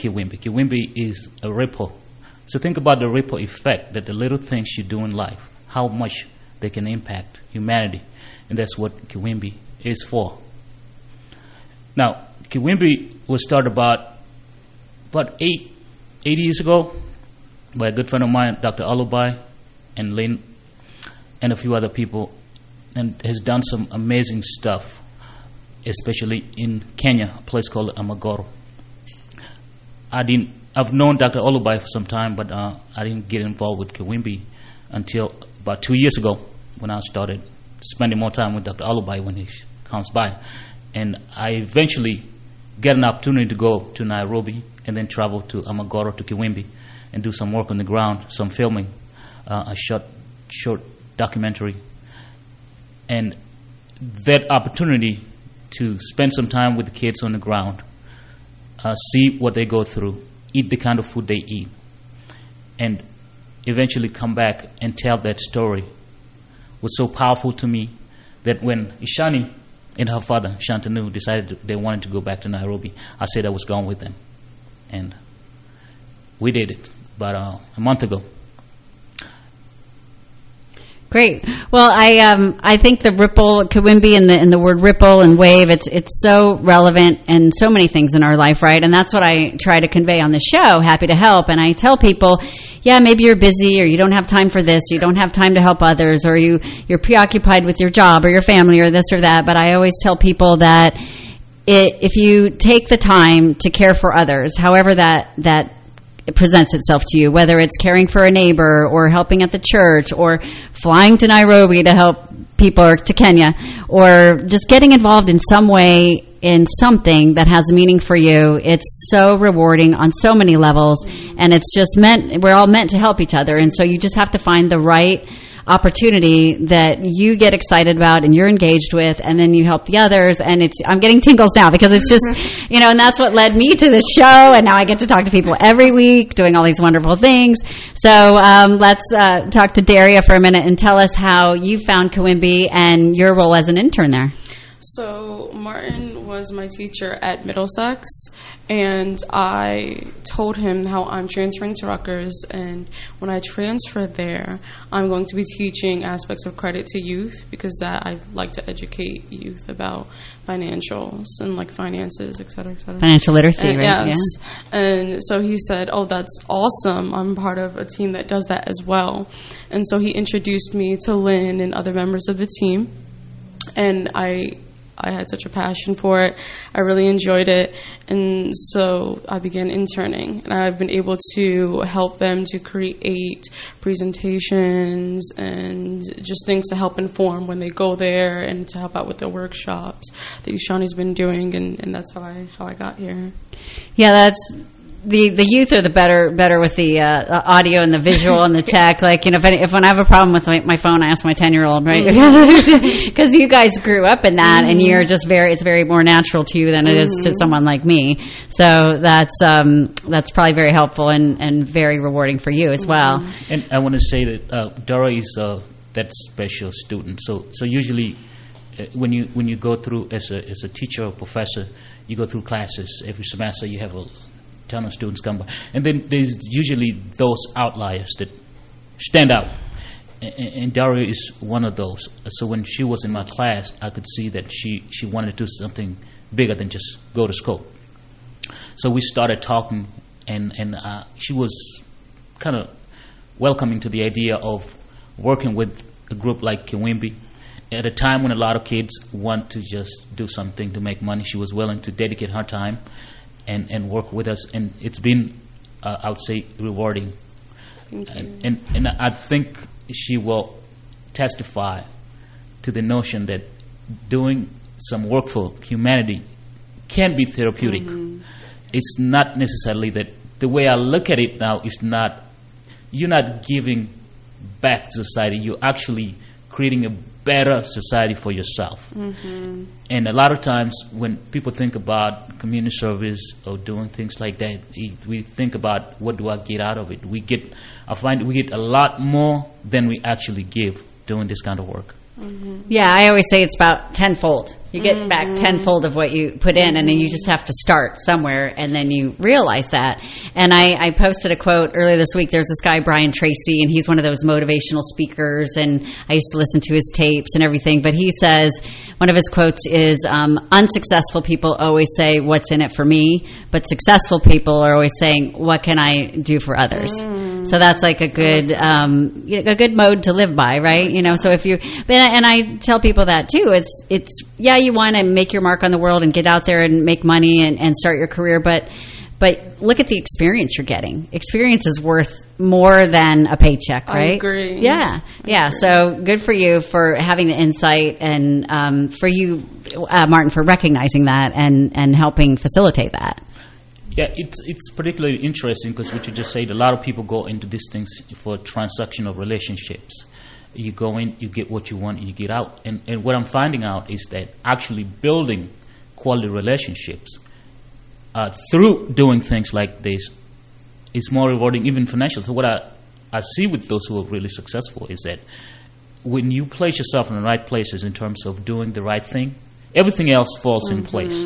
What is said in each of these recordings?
Kiwimbi. Kiwimbi is a ripple. So think about the ripple effect that the little things you do in life, how much they can impact humanity. And that's what Kiwimbi is for. Now, Kiwimbi was started about 8 years ago by a good friend of mine, Dr. Alubai, and Lynn, and a few other people, and has done some amazing stuff, especially in Kenya, a place called Amagoro. I've known Dr. Alubai for some time, but I didn't get involved with Kiwimbi until about 2 years ago when I started spending more time with Dr. Alubai when he comes by. And I eventually get an opportunity to go to Nairobi and then travel to Amagoro to Kiwimbi and do some work on the ground, some filming, a short documentary. And that opportunity to spend some time with the kids on the ground, see what they go through, eat the kind of food they eat, and eventually come back and tell that story was so powerful to me that when Ishani and her father, Shantanu, decided they wanted to go back to Nairobi, I said I was going with them. And we did it about a month ago. Great. Well, I think the ripple, Kiwimbi, and the word ripple and wave, it's so relevant in so many things in our life, right? And that's what I try to convey on the show, Happy to Help. And I tell people, yeah, maybe you're busy, or you don't have time for this, you don't have time to help others, or you're preoccupied with your job or your family or this or that. But I always tell people that if you take the time to care for others, however that it presents itself to you, whether it's caring for a neighbor or helping at the church or flying to Nairobi to help people, or to Kenya, or just getting involved in some way in something that has meaning for you, it's so rewarding on so many levels. And it's just we're all meant to help each other. And so you just have to find the right opportunity that you get excited about and you're engaged with, and then you help the others. And I'm getting tingles now because it's just, and that's what led me to this show. And now I get to talk to people every week doing all these wonderful things. So let's talk to Daria for a minute and tell us how you found Kiwimbi and your role as an intern there. So Martin was my teacher at Middlesex, and I told him how I'm transferring to Rutgers, and when I transfer there, I'm going to be teaching aspects of credit to youth, because I like to educate youth about financials and like finances, et cetera, et cetera. Financial literacy, right? Yes. Yeah. And so he said, "Oh, that's awesome. I'm part of a team that does that as well." And so he introduced me to Lynn and other members of the team, and I had such a passion for it. I really enjoyed it. And so I began interning. And I've been able to help them to create presentations and just things to help inform when they go there, and to help out with the workshops that Ishani's been doing. And that's how I got here. Yeah, that's... The youth are the better with the audio and the visual and the tech. Like, if when I have a problem with my phone, I ask my 10-year-old, right? Because you guys grew up in that, and you're just it's very more natural to you than it is to someone like me. So that's probably very helpful and very rewarding for you as well. And I want to say that Dora is that special student. So usually when you go through as a teacher or professor, you go through classes every semester. You have a ton of students come by, and then there's usually those outliers that stand out, and Daria is one of those. So when she was in my class, I could see that she wanted to do something bigger than just go to school. So we started talking, and she was kind of welcoming to the idea of working with a group like Kiwimbi. At a time when a lot of kids want to just do something to make money, she was willing to dedicate her time and work with us, and it's been, I would say, rewarding. And I think she will testify to the notion that doing some work for humanity can be therapeutic. It's not necessarily that. The way I look at it now is not, you're not giving back to society, you're actually creating a better society for yourself. And a lot of times when people think about community service or doing things like that, we think about, what do I get out of it? I find we get a lot more than we actually give doing this kind of work. Yeah, I always say it's about tenfold. You get back tenfold of what you put in, and then you just have to start somewhere, and then you realize that. And I posted a quote earlier this week. There's this guy, Brian Tracy, and he's one of those motivational speakers, and I used to listen to his tapes and everything. But he says, one of his quotes is, unsuccessful people always say, what's in it for me? But successful people are always saying, what can I do for others? So that's like a good mode to live by, right? You know, so if you, and I tell people that too. It's yeah, you want to make your mark on the world and get out there and make money and start your career, but look at the experience you're getting. Experience is worth more than a paycheck, right? I agree. Yeah. So good for you for having the insight, and for you, Martin, for recognizing that and helping facilitate that. Yeah, it's particularly interesting because what you just said, a lot of people go into these things for transactional relationships. You go in, you get what you want, and you get out. And what I'm finding out is that actually building quality relationships through doing things like this is more rewarding, even financially. So what I see with those who are really successful is that when you place yourself in the right places in terms of doing the right thing, everything else falls in place.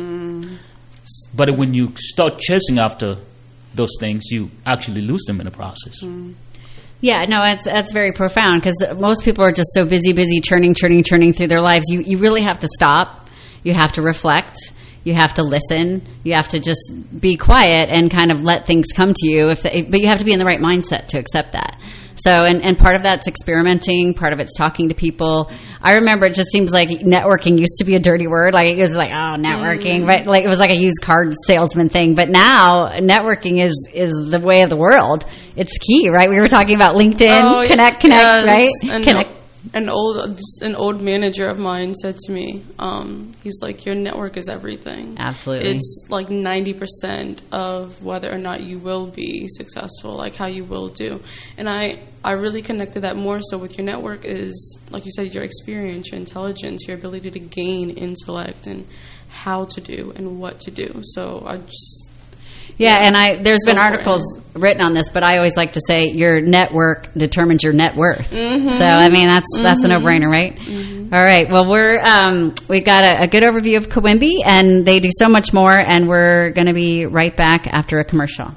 But when you start chasing after those things, you actually lose them in the process. Yeah, no, that's very profound, because most people are just so busy, churning through their lives. You really have to stop. You have to reflect. You have to listen. You have to just be quiet and kind of let things come to you. But you have to be in the right mindset to accept that. So, and part of that's experimenting. Part of it's talking to people. I remember it just seems like networking used to be a dirty word. Like it was like, oh, networking, right? Like it was like a used car salesman thing. But now networking is the way of the world. It's key, right? We were talking about LinkedIn, connect, yes. Right? And connect. An old manager of mine said to me, he's like, your network is everything. Absolutely. It's like 90% of whether or not you will be successful, like how you will do. And I really connected that more so with your network is, like you said, your experience, your intelligence, your ability to gain intellect and how to do and what to do. So I just... Yeah, and there's been articles written on this, but I always like to say your network determines your net worth. So I mean that's a no-brainer, right? All right. Well, we got a good overview of Coimbi, and they do so much more, and we're going to be right back after a commercial.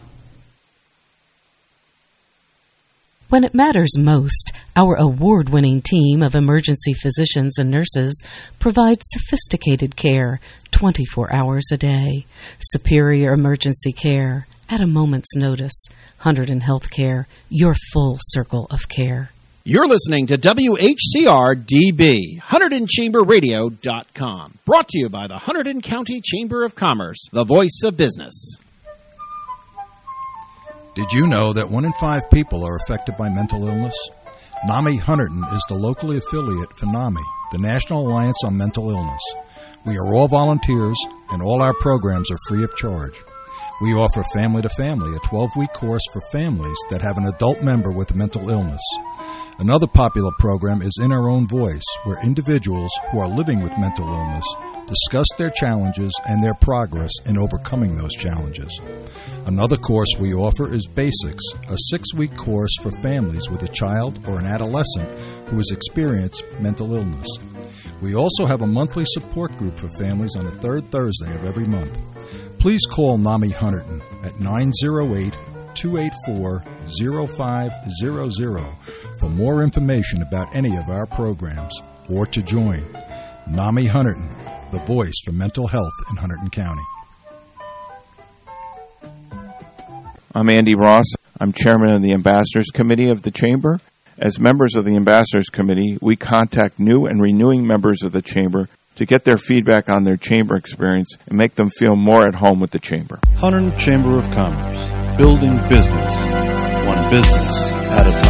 When it matters most, our award-winning team of emergency physicians and nurses provides sophisticated care 24 hours a day. Superior emergency care at a moment's notice. Hunterdon Healthcare, your full circle of care. You're listening to WHCR-DB, HunterdonChamberRadio.com. Brought to you by the Hunterdon County Chamber of Commerce, the voice of business. Did you know that 1 in 5 people are affected by mental illness? NAMI Hunterdon is the locally affiliate for NAMI, the National Alliance on Mental Illness. We are all volunteers, and all our programs are free of charge. We offer Family to Family, a 12-week course for families that have an adult member with a mental illness. Another popular program is In Our Own Voice, where individuals who are living with mental illness discuss their challenges and their progress in overcoming those challenges. Another course we offer is Basics, a 6-week course for families with a child or an adolescent who has experienced mental illness. We also have a monthly support group for families on the third Thursday of every month. Please call NAMI Hunterdon at 908-284-0500 for more information about any of our programs or to join. NAMI Hunterdon, the voice for mental health in Hunterdon County. I'm Andy Ross. I'm chairman of the Ambassadors Committee of the Chamber. As members of the Ambassadors Committee, we contact new and renewing members of the Chamber to get their feedback on their Chamber experience and make them feel more at home with the Chamber. Hunterdon Chamber of Commerce, building business, one business at a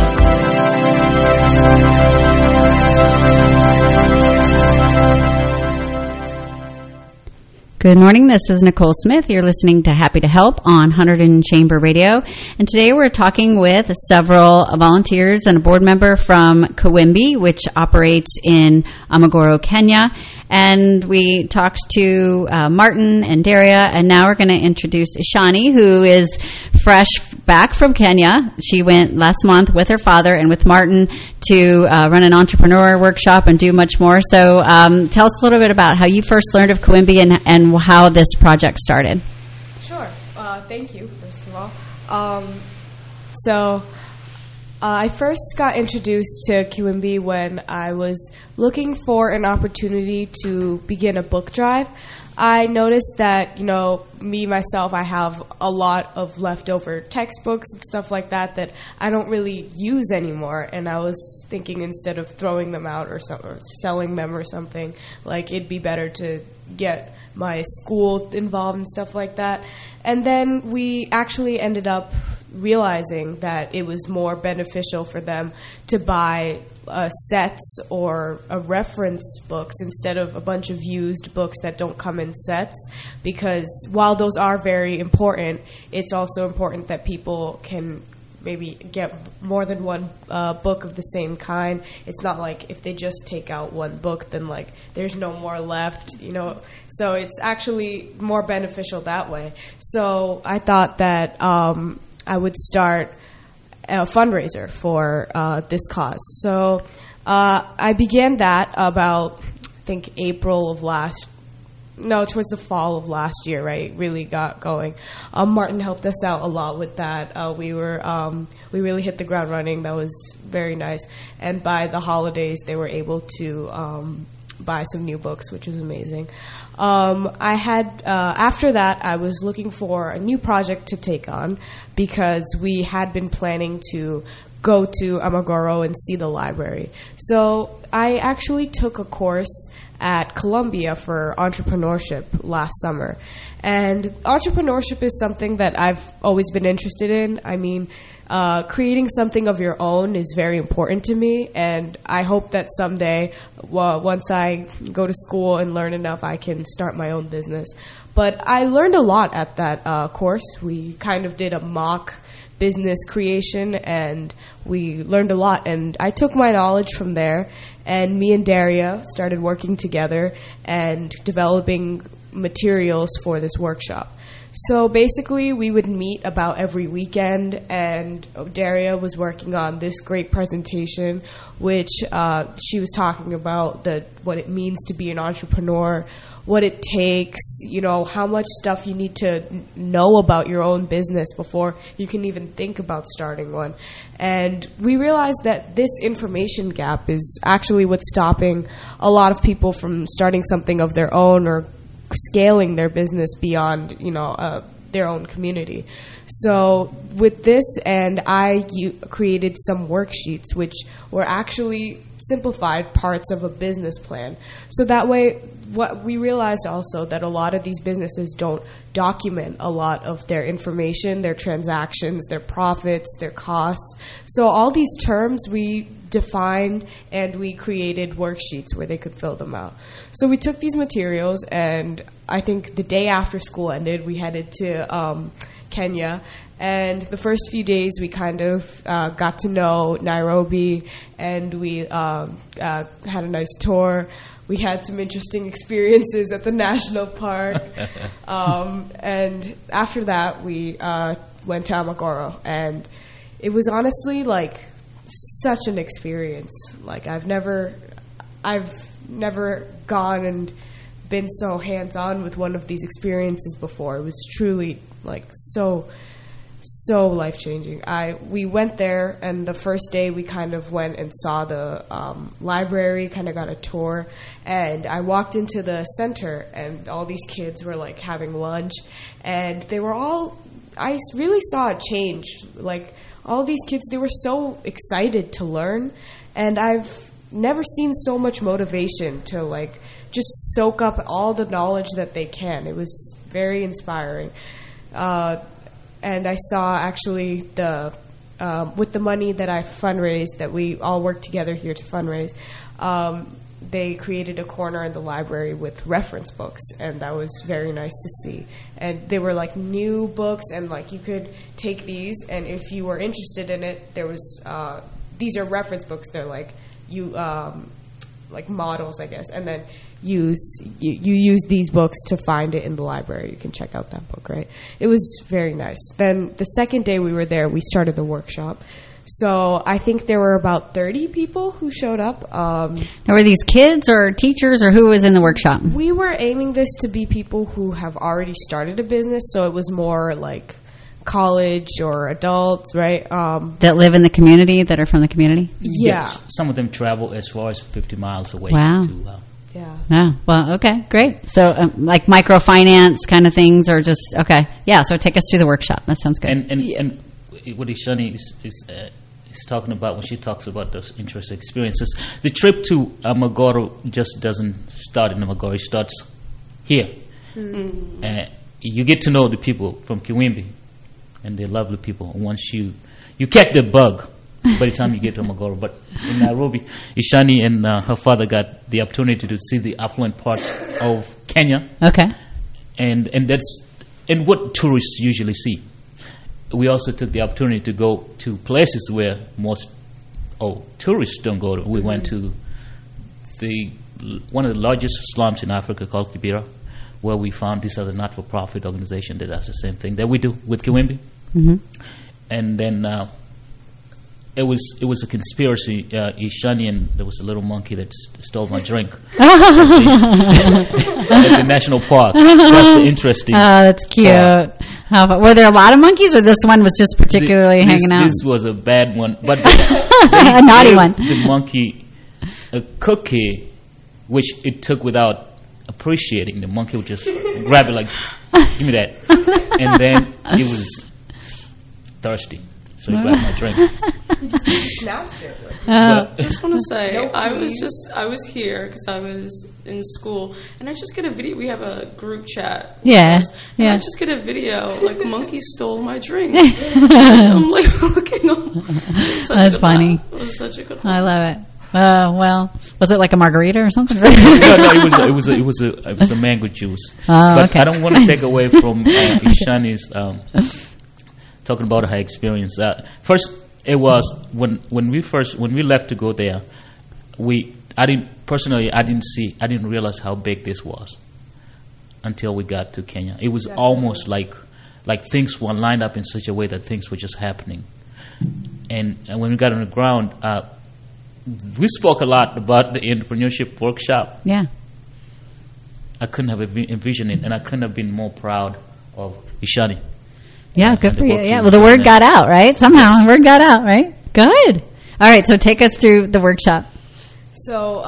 time. Good morning. This is Nicole Smith. You're listening to Happy to Help on Hunterdon Chamber Radio. And today we're talking with several volunteers and a board member from Coimbi, which operates in Amagoro, Kenya. And we talked to Martin and Daria, and now we're going to introduce Ishani, who is fresh back from Kenya. She went last month with her father and with Martin to run an entrepreneur workshop and do much more. So tell us a little bit about how you first learned of Kawimbi and how this project started. Sure. Thank you, first of all. I first got introduced to Kawimbi when I was looking for an opportunity to begin a book drive. I noticed that, me, myself, I have a lot of leftover textbooks and stuff like that I don't really use anymore. And I was thinking instead of throwing them out or selling them or something, like it'd be better to get my school involved and stuff like that. And then we actually ended up realizing that it was more beneficial for them to buy sets or reference books instead of a bunch of used books that don't come in sets, because while those are very important, it's also important that people can maybe get more than one book of the same kind. It's not like if they just take out one book, then like there's no more left, So it's actually more beneficial that way. So I thought that I would start a fundraiser for this cause. So I began that about, I think, towards the fall of last year, right? Really got going. Martin helped us out a lot with that. We really hit the ground running. That was very nice. And by the holidays, they were able to buy some new books, which was amazing. After that, I was looking for a new project to take on because we had been planning to go to Amagoro and see the library. So I actually took a course at Columbia for entrepreneurship last summer. And entrepreneurship is something that I've always been interested in. I mean, creating something of your own is very important to me, and I hope that someday, once I go to school and learn enough, I can start my own business. But I learned a lot at that course. We kind of did a mock business creation, and we learned a lot, and I took my knowledge from there, and me and Daria started working together and developing materials for this workshop. So basically, we would meet about every weekend, and Daria was working on this great presentation, which she was talking about what it means to be an entrepreneur, what it takes, how much stuff you need to know about your own business before you can even think about starting one. And we realized that this information gap is actually what's stopping a lot of people from starting something of their own or scaling their business beyond, their own community. So with this, and I created some worksheets which were actually simplified parts of a business plan. So that way, what we realized also that a lot of these businesses don't document a lot of their information, their transactions, their profits, their costs. So all these terms we defined, and we created worksheets where they could fill them out. So we took these materials, and I think the day after school ended, we headed to Kenya. And the first few days, we kind of got to know Nairobi, and we had a nice tour. We had some interesting experiences at the national park. And after that, we went to Amagoro. And it was honestly, like, such an experience. Like, I've never gone and been so hands-on with one of these experiences before. It was truly, like, so life-changing. We went there, and the first day we kind of went and saw the library, kind of got a tour, and I walked into the center, and all these kids were like having lunch, and they were all, I really saw a change. Like, all these kids, they were so excited to learn, and I've never seen so much motivation to like just soak up all the knowledge that they can. It was very inspiring. And I saw actually with the money that I fundraised, that we all worked together here to fundraise, they created a corner in the library with reference books, and that was very nice to see. And they were like new books, and like you could take these, and if you were interested in it, there was these are reference books. They're like like models, I guess, and then you use these books to find it in the library. You can check out that book, right? It was very nice. Then the second day we were there, we started the workshop. So I think there were about 30 people who showed up. Now, were these kids or teachers, or who was in the workshop? We were aiming this to be people who have already started a business, so it was more like college or adults, right? That live in the community, that are from the community? Yeah. Some of them travel as far as 50 miles away. Wow. Yeah. Well, okay, great. So, like microfinance kind of things, or just okay. Yeah. So, take us through the workshop. That sounds good. And what Ishani is talking about when she talks about those interesting experiences, the trip to Amagoro just doesn't start in Amagoro. It starts here. Mm-hmm. You get to know the people from Kiwimbi, and they're lovely people. Once you catch the bug by the time you get to Amagoro. But in Nairobi, Ishani and her father got the opportunity to see the affluent parts of Kenya. Okay. And that's what tourists usually see. We also took the opportunity to go to places where most tourists don't go to. We went to one of the largest slums in Africa called Kibera, where we found this other not-for-profit organization that does the same thing that we do with Kiwimbi. Mm-hmm. And then it was a conspiracy. Ishani, and there was a little monkey that stole my drink at the national park. That's the interesting. Oh, that's cute. Were there a lot of monkeys, or this one was just particularly hanging out? This was a bad one, but a naughty one. The monkey a cookie, which it took without appreciating. The monkey would just grab it like, give me that, and then it was thirsty. So he grabbed my drink. Snatched it. Just want to say, I was here because I was in school, and I just get a video. We have a group chat. Yeah. I just get a video like monkey stole my drink. I'm like looking. That's funny. It was such a good one. I love it. Well, was it like a margarita or something? No, it was a mango juice. But okay. I don't want to take away from Ishani's talking about her experience. First, it was when we left to go there. I didn't realize how big this was until we got to Kenya. It was almost like things were lined up in such a way that things were just happening. And when we got on the ground, we spoke a lot about the entrepreneurship workshop. Yeah. I couldn't have envisioned it, and I couldn't have been more proud of Ishani. Yeah, good for you. Yeah, well, the word got out, right? Somehow, the word got out, right? Good. All right, so take us through the workshop. So,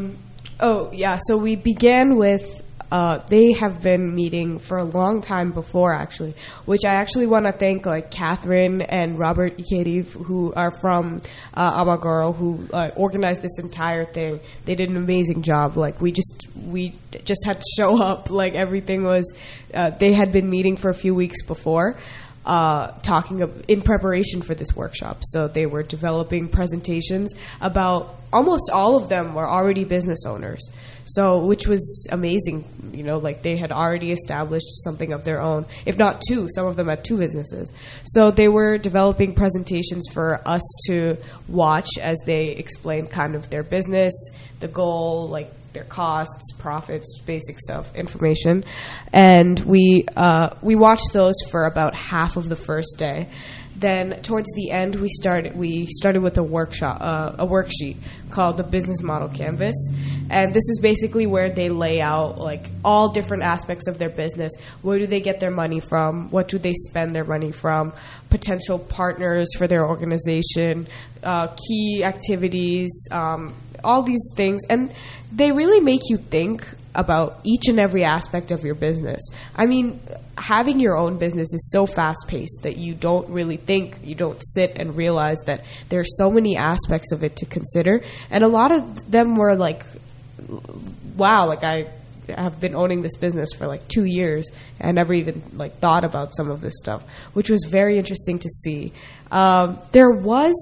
so we began with, they have been meeting for a long time before, actually, which I actually want to thank, like, Catherine and Robert Ikedi, who are from Amagoro, who organized this entire thing. They did an amazing job. Like, we just had to show up. Like, everything was, they had been meeting for a few weeks before, in preparation for this workshop. So they were developing presentations about, almost all of them were already business owners. So, which was amazing, like they had already established something of their own, if not two. Some of them had two businesses. So they were developing presentations for us to watch as they explained kind of their business, the goal, like their costs, profits, basic stuff, information. And we watched those for about half of the first day. Then towards the end, we started with a worksheet called the Business Model Canvas. And this is basically where they lay out like all different aspects of their business. Where do they get their money from? What do they spend their money from? Potential partners for their organization, key activities, all these things. And they really make you think about each and every aspect of your business. I mean, having your own business is so fast-paced that you don't really think, you don't sit and realize that there's so many aspects of it to consider. And a lot of them were like, wow, like I have been owning this business for like 2 years and I never even like thought about some of this stuff, which was very interesting to see. There was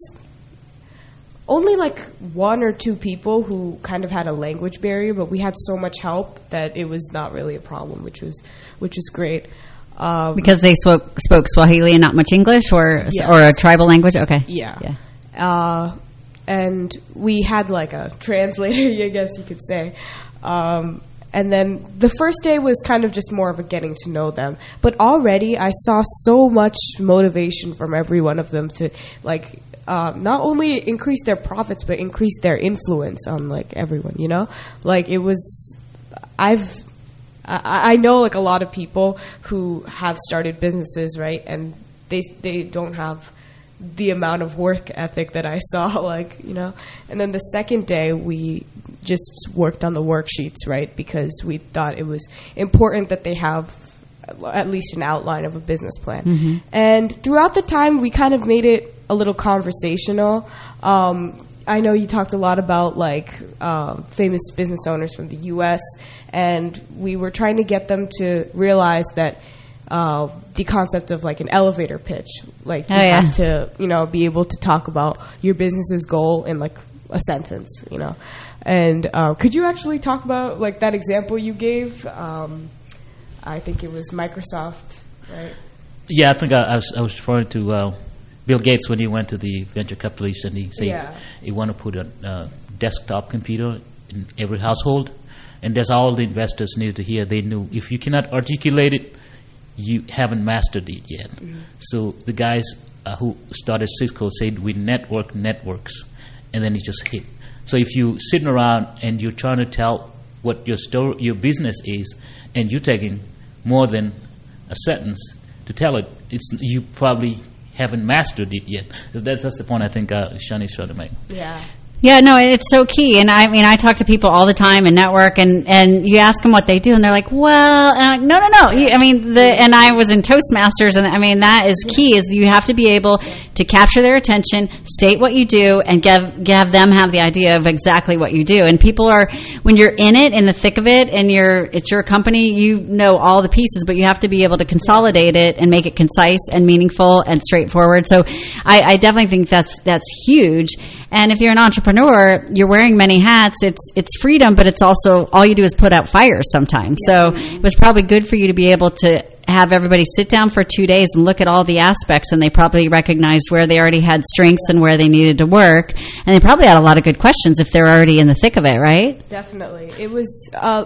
only like one or two people who kind of had a language barrier, but we had so much help that it was not really a problem, which was great. Because they spoke Swahili and not much English, or a tribal language. Okay. Yeah. and we had like a translator, I guess you could say. And then the first day was kind of just more of a getting to know them. But already I saw so much motivation from every one of them to like not only increase their profits, but increase their influence on like everyone, you know? Like it was, I know like a lot of people who have started businesses, right? And they don't have the amount of work ethic that I saw, like, you know. And then the second day we just worked on the worksheets, right? Because we thought it was important that they have at least an outline of a business plan. Mm-hmm. And throughout the time we kind of made it a little conversational. I know you talked a lot about like famous business owners from the US, and we were trying to get them to realize that the concept of like an elevator pitch, like you have to, you know, be able to talk about your business's goal in like a sentence, you know. And could you actually talk about like that example you gave? I think it was Microsoft, right? Yeah, I think I was referring to Bill Gates when he went to the venture capitalists and he said he want to put a desktop computer in every household, and that's all the investors needed to hear. They knew if you cannot articulate it, you haven't mastered it yet. Mm-hmm. So the guys who started Cisco said we network networks, and then it just hit. So if you sitting around and you're trying to tell what your business is, and you're taking more than a sentence to tell it, you probably haven't mastered it yet. That's the point I think Shani's trying to make. Yeah. Yeah, no, it's so key. And I mean, I talk to people all the time in network, and you ask them what they do, and they're like, well, and I'm like, no. And I was in Toastmasters, and I mean, that is key, is you have to be able to capture their attention, state what you do, and have them have the idea of exactly what you do. And people are, when you're in it, in the thick of it, and it's your company, you know all the pieces, but you have to be able to consolidate it and make it concise and meaningful and straightforward. So I definitely think that's huge. And if you're an entrepreneur, you're wearing many hats. It's freedom, but it's also all you do is put out fires sometimes. So it was probably good for you to be able to have everybody sit down for 2 days and look at all the aspects, and they probably recognized where they already had strengths and where they needed to work. And they probably had a lot of good questions if they're already in the thick of it, right? Definitely. It was...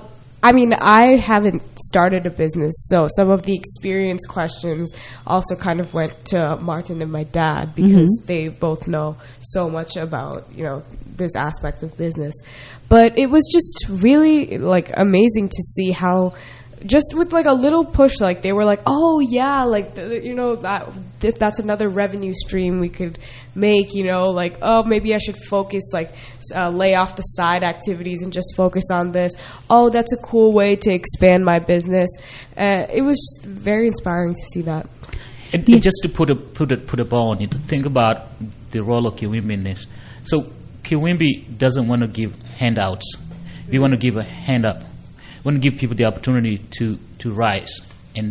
I mean, I haven't started a business, so some of the experience questions also kind of went to Martin and my dad, because they both know so much about, you know, this aspect of business. But it was just really, like, amazing to see how, just with, like, a little push, like, they were like, oh, yeah, like, you know, that's another revenue stream we could make, you know, like, oh, maybe I should focus, like, lay off the side activities and just focus on this. Oh, that's a cool way to expand my business. It was very inspiring to see that. And just to put a ball on it, to think about the role of Kiwimbi in this. So Kiwimbi doesn't want to give handouts. We want to give a hand up. We want to give people the opportunity to rise and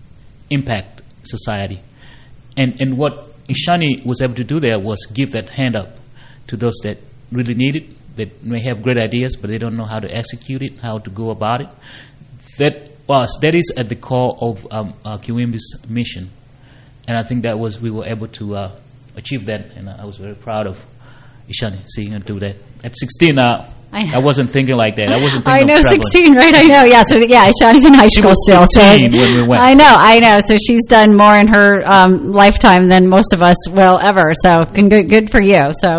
impact society. And what Ishani was able to do there was give that hand up to those that really need it, that may have great ideas, but they don't know how to execute it, how to go about it. That is at the core of Kiwimbi's mission. And I think we were able to achieve that, and I was very proud of Ishani seeing her do that. At 16, I wasn't thinking like that. I wasn't thinking of traveling. 16, right? I know, yeah. So, yeah, Shani's in high school still. She was 15 when we went. I know. So she's done more in her lifetime than most of us will ever. So good for you. So,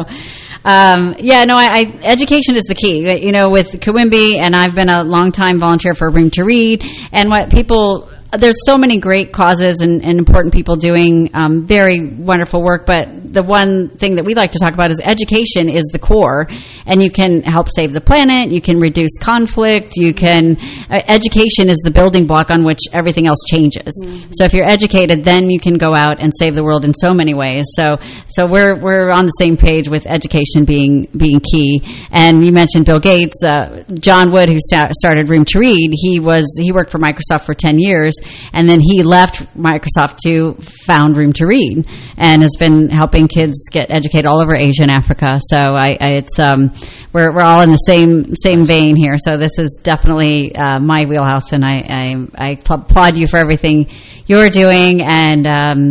education is the key. You know, with Kiwimbi, and I've been a long-time volunteer for Room to Read, and what people... There's so many great causes and important people doing very wonderful work, but the one thing that we like to talk about is education is the core, and you can help save the planet, you can reduce conflict, education is the building block on which everything else changes. Mm-hmm. So if you're educated, then you can go out and save the world in so many ways. So we're on the same page with education being key. And you mentioned Bill Gates, John Wood, who started Room to Read, he worked for Microsoft for 10 years. And then he left Microsoft to found Room to Read, and has been helping kids get educated all over Asia and Africa. So we're all in the same vein here. So this is definitely my wheelhouse, and I applaud you for everything you're doing. And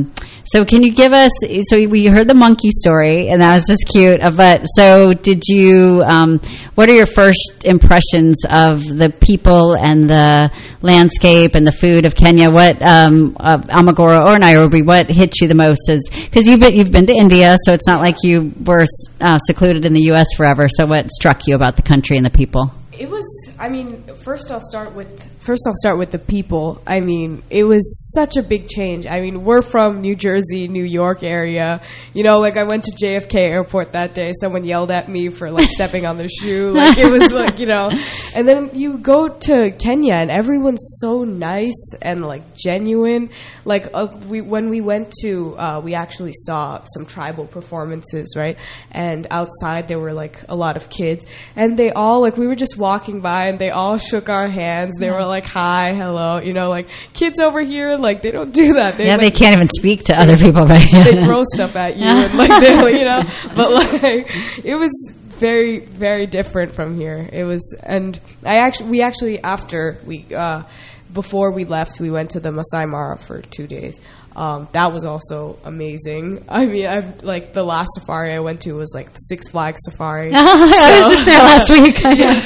So can you give us, so we heard the monkey story, and that was just cute, but so did you, what are your first impressions of the people and the landscape and the food of Kenya? What, of Amagoro or Nairobi, what hit you the most? Because you've been to India, so it's not like you were secluded in the U.S. forever, so what struck you about the country and the people? It was, I mean, first I'll start with the people. I mean, it was such a big change. I mean, we're from New Jersey, New York area. You know, like I went to JFK Airport that day. Someone yelled at me for like stepping on their shoe. Like it was like, you know. And then you go to Kenya and everyone's so nice and like genuine. Like when we went to, we actually saw some tribal performances, right? And outside there were like a lot of kids, and they all like, we were just walking by and they all shook our hands. They were like, hi, hello, you know, like kids over here, like they don't do that. They they can't even speak to other people, right? They throw stuff at you and like they, you know, but like it was very, very different from here. It was, and we actually after we before we left, we went to the Masai Mara for 2 days. That was also amazing. I mean, like the last safari I went to was like the Six Flags safari. I was just there last week.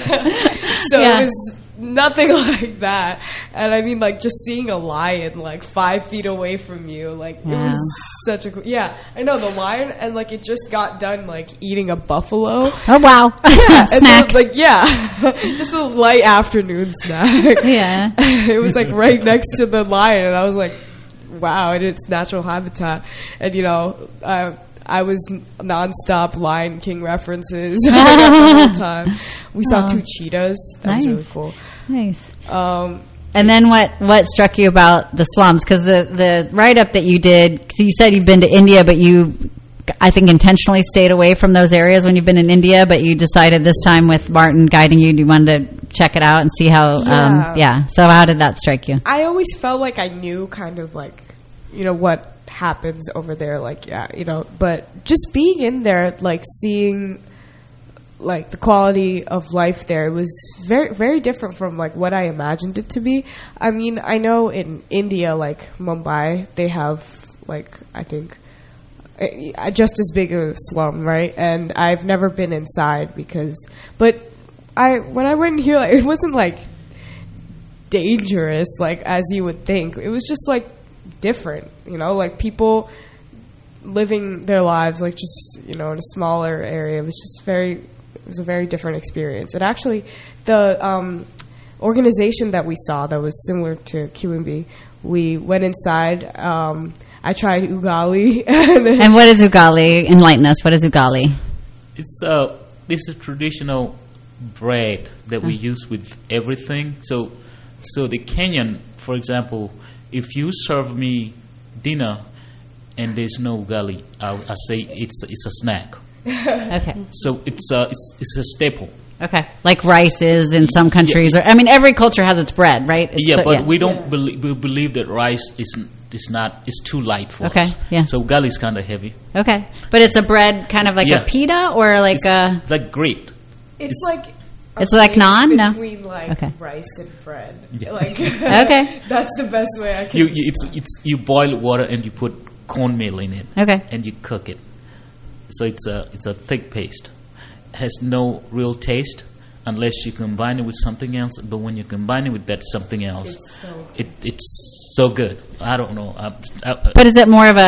So it was nothing like that. And I mean, like just seeing a lion like 5 feet away from you, like it was such a I know the lion, and like it just got done like eating a buffalo. Oh wow. Snack. And then, just a light afternoon snack. Yeah. It was like right next to the lion, and I was like, wow, in its natural habitat. And you know, I was nonstop Lion King references the whole time. We saw 2 cheetahs. That was really cool. Nice. And then what struck you about the slums? Because the write-up that you did, so you said you've been to India, but you, I think, intentionally stayed away from those areas when you've been in India, but you decided this time with Martin guiding you wanted to check it out and see how, So how did that strike you? I always felt like I knew kind of like, you know, what happens over there, like, you know, but just being in there, like seeing like the quality of life there, it was very, very different from like what I imagined it to be. I mean, I know in India, like Mumbai, they have like, I think just as big a slum, right? And I've never been inside but when I went here, like, it wasn't like dangerous, like as you would think. It was just like different, you know, like people living their lives like just, you know, in a smaller area. It was a very different experience. And actually the organization that we saw that was similar to QMB, we went inside. I tried ugali. And what is ugali? Enlighten us. What is ugali? It's a traditional bread that we use with everything. So the Kenyan, for example, if you serve me dinner and there's no ugali, I say it's a snack. Okay. So it's a staple. Okay, like rice is in some countries, or I mean, every culture has its bread, right? We don't believe that rice is too light for us. Okay, yeah. So ugali is kind of heavy. Okay, but it's a bread, kind of like a pita, or like like great. It's like naan, no? Between like rice and bread. Yeah. Like okay, that's the best way I can. You boil water and you put cornmeal in it. Okay, and you cook it. So it's a thick paste. Has no real taste unless you combine it with something else. But when you combine it with that something else, it's so good. I don't know. But is it more of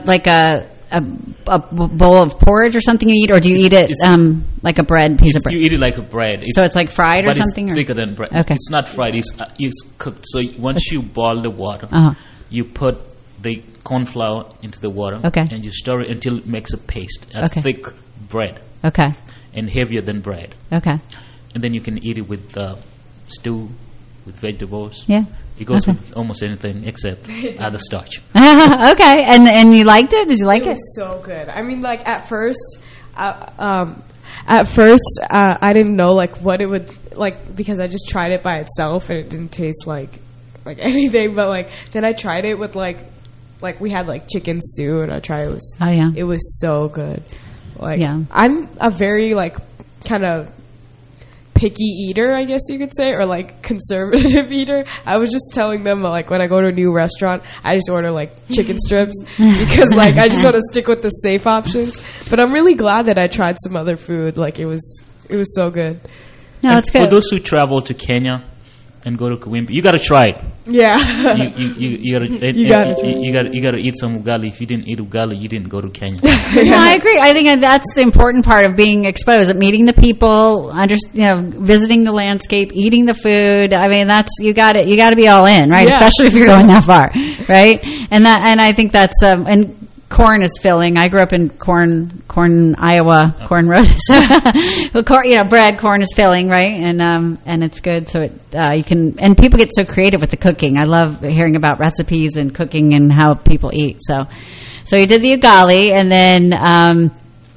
a bowl of porridge or something you eat, or do you eat it like a bread piece of bread? You eat it like a bread. So it's like fried or something? It's thicker than bread. Okay. It's not fried. It's cooked. So once you boil the water, you put the corn flour into the water, and you stir it until it makes a paste, thick bread. Okay. And heavier than bread. Okay. And then you can eat it with stew, with vegetables. Yeah. It goes with almost anything except other starch. Okay. And you liked it? Did you like it? It was so good. I mean, like at first, I didn't know like what it would like, because I just tried it by itself and it didn't taste like anything. But like then I tried it with like we had like chicken stew, and I tried it. It was so good. Like I'm a very like kind of picky eater, I guess you could say, or like conservative eater. I was just telling them like when I go to a new restaurant, I just order like chicken strips because like I just want to stick with the safe options. But I'm really glad that I tried some other food. Like it was so good. No, it's good. For those who travel to Kenya and go to Kawimbi, you got to try it. Yeah. You got to eat some ugali. If you didn't eat ugali, you didn't go to Kenya. No, I agree. I think that's the important part of being exposed, meeting the people, visiting the landscape, eating the food. I mean, that's you got to be all in, right? Yeah. Especially if you're going that far, right? And I think that's and corn is filling. I grew up in corn, Iowa, corn roses. Well, corn is filling, right? And it's good. So you can, and people get so creative with the cooking. I love hearing about recipes and cooking and how people eat. So you did the ugali, and then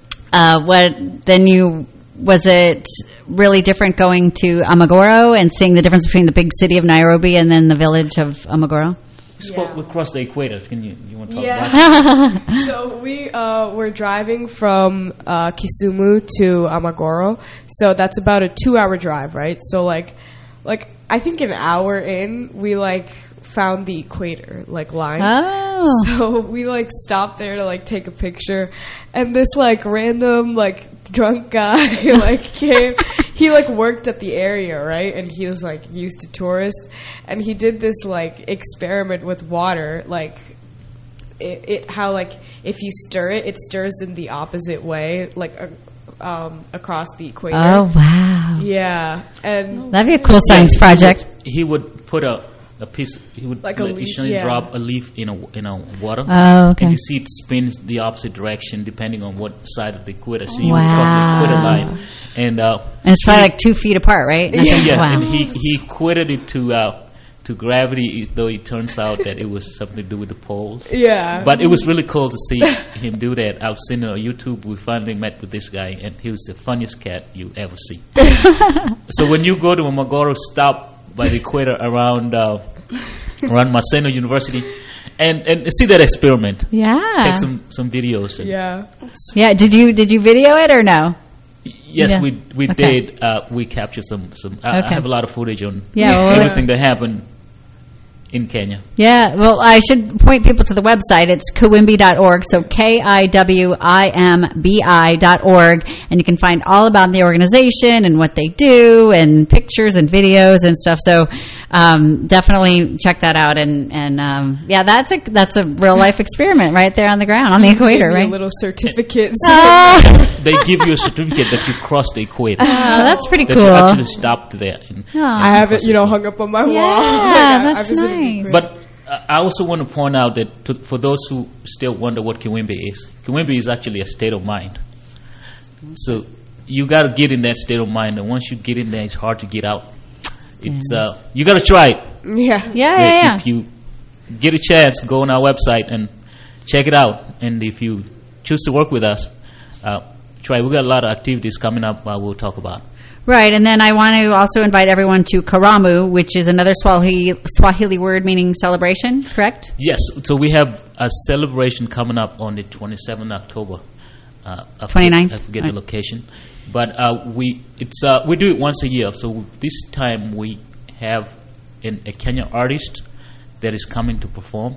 was it really different going to Amagoro and seeing the difference between the big city of Nairobi and then the village of Amagoro? We crossed the equator. You want to talk about that? So we were driving from Kisumu to Amagoro. So that's about a 2-hour drive, right? So like I think an hour in, we found the equator line. Oh. So we stopped there to take a picture, and this random drunk guy came. He worked at the area, right? And he was used to tourists, and he did this experiment with water, how if you stir it, it stirs in the opposite way, across the equator. Oh wow! Yeah, and that'd be a cool science project. He would put a piece. He would drop a leaf in a water. Oh, okay. And you see it spins the opposite direction depending on what side of the equator. So you cross the equator line, and it's probably 2 feet apart, right? Yeah, wow. And he equated it to gravity, though it turns out that it was something to do with the poles. Yeah. But it was really cool to see him do that. I've seen it on YouTube. We finally met with this guy, and he was the funniest cat you ever see. So when you go to Amagoro, stop by the equator around Maseno University and see that experiment. Yeah. Take some videos. Yeah. Did you video it or no? Yes, we did. We captured some. I have a lot of footage on everything that happened in Kenya. Yeah, well, I should point people to the website. It's Kiwimbi.org, so KIWIMBI.org, and you can find all about the organization and what they do and pictures and videos and stuff. So definitely check that out. And that's a real life experiment right there on the ground on the equator, right? A little certificate. They give you a certificate that you crossed the equator. Oh, that's pretty cool. You actually stopped there. I have it, hung up on my wall. Yeah, that's nice. But I also want to point out that for those who still wonder what Kiwimbi is actually a state of mind. So you got to get in that state of mind, and once you get in there, it's hard to get out. It's you got to try it. Yeah. If you get a chance, go on our website and check it out. And if you choose to work with us, try. We got a lot of activities coming up. We'll talk about. Right, and then I want to also invite everyone to Karamu, which is another Swahili word meaning celebration, correct? Yes, so we have a celebration coming up on the 27th October. 29th? I forget the location. But we do it once a year. So this time we have a Kenyan artist that is coming to perform,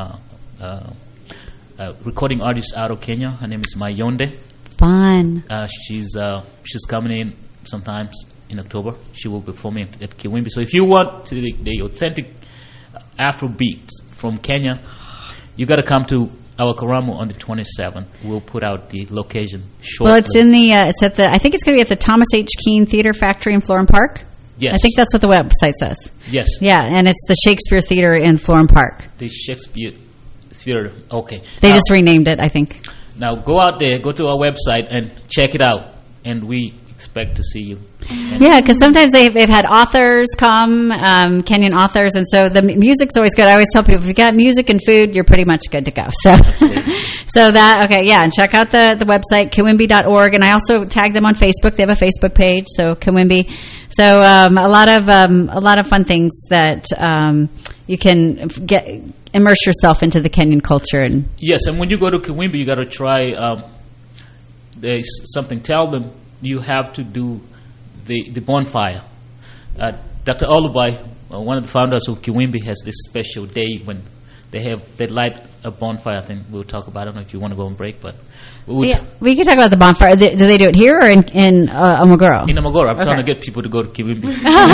recording artist out of Kenya. Her name is Mayonde. Fun. She's coming in sometimes in October. She will be performing at Kiwimbi. So if you want the authentic Afrobeat from Kenya, you got to come to our Karamu on the 27th. We'll put out the location shortly. Well, it's in I think it's going to be at the Thomas H. Keane Theater Factory in Florham Park. Yes. I think that's what the website says. Yes. Yeah, and it's the Shakespeare Theater in Florham Park. The Shakespeare Theater. Okay. They just renamed it, I think. Now go out there, go to our website and check it out. And we expect to see you. Yeah, because sometimes they've had authors come, Kenyan authors, and so the music's always good. I always tell people, if you got music and food, you're pretty much good to go. So, and check out the website, Kiwimbi.org, and I also tag them on Facebook. They have a Facebook page, so Kiwimbi. So a lot of fun things that you can immerse yourself into the Kenyan culture. And yes, and when you go to Kiwimbi, you got to try. There's something. Tell them you have to do the bonfire. Dr. Olubai, one of the founders of Kiwimbi, has this special day when they light a bonfire. I think we'll talk about it. I don't know if you want to go on break, but we can talk about the bonfire. Do they do it here or in Amagoro? In Amagoro. I'm trying to get people to go to Kiwimbi.